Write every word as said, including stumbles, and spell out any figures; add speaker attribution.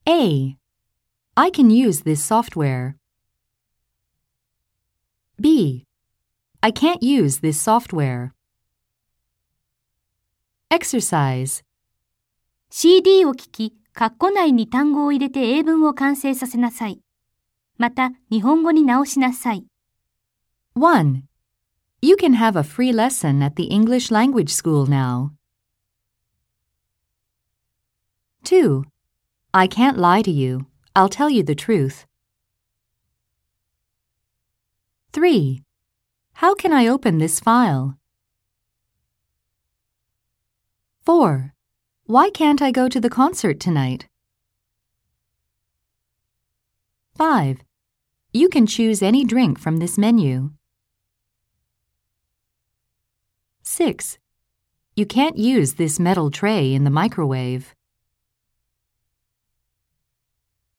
Speaker 1: A. I can use this software. B. I can't use this software. Exercise.
Speaker 2: シーディー を聞き、括弧内に単語を入れて英文を完成させなさい。また、日本語に直しなさい。
Speaker 1: one. You can have a free lesson at the English language school now. two. I can't lie to you. I'll tell you the truth. three. How can I open this file? four. Why can't I go to the concert tonight? five. You can choose any drink from this menu. six. You can't use this metal tray in the microwave.